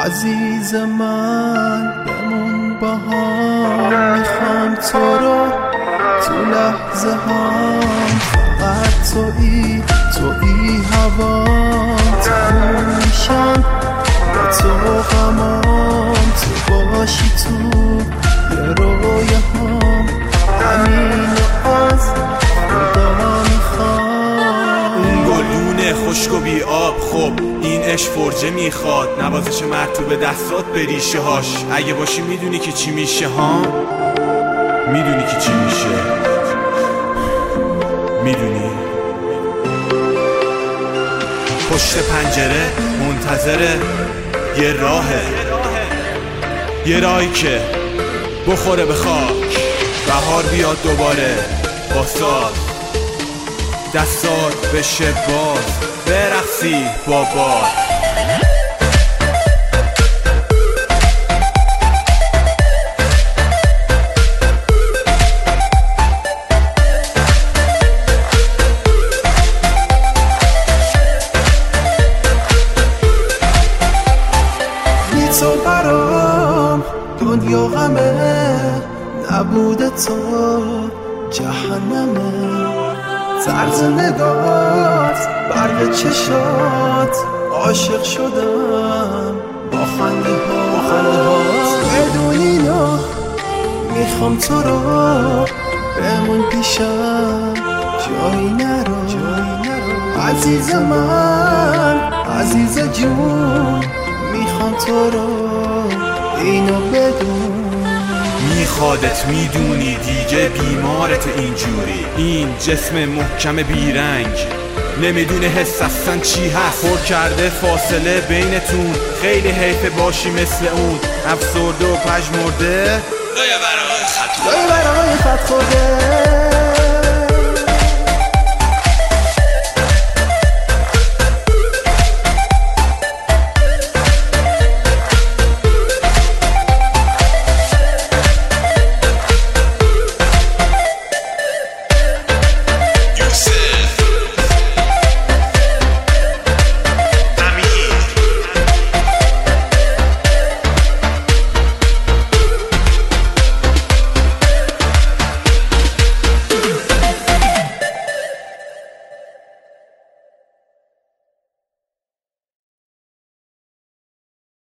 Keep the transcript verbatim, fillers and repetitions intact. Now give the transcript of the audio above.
عزیز من بمون با هم، میخوام تو رو تو لحظه هم، فقط تویی تویی هوام، تموم میشم با تو غمام، تو باشی تو یه رویه هم، همینو از خدا میخوام. اون گلونه خشک و بی آب، خب این عشق فرجه میخواد نوازش مرطوب دستات به ریشه هاش. اگه باشی میدونی که چی میشه ها، میدونی که چی میشه، میدونی پشت پنجره منتظره یه راهه، یه راهی که بخوره به خاک، بهار بیاد دوباره با ساز، دستات بشه باز، برقصی با باد. تو برام دنیا غمه، نبود تو جهنمه، طرز نگات برق چشات، عاشق شدم با خنده هات، بدون اینا میخوام تو رو بمون پیشم، جایی نرو عزیز من، عزیز جون، میخوام تو رو اینو بدون. میخوادت میدونی دیگه بیمارت اینجوری، این جسم محکم بیرنگ نمیدونه حس اصلا چی هست، پر کرده فاصله بینتون، خیلی حیفه باشی مثل اون افسرده و پژمرده، لای ورقای خط خورده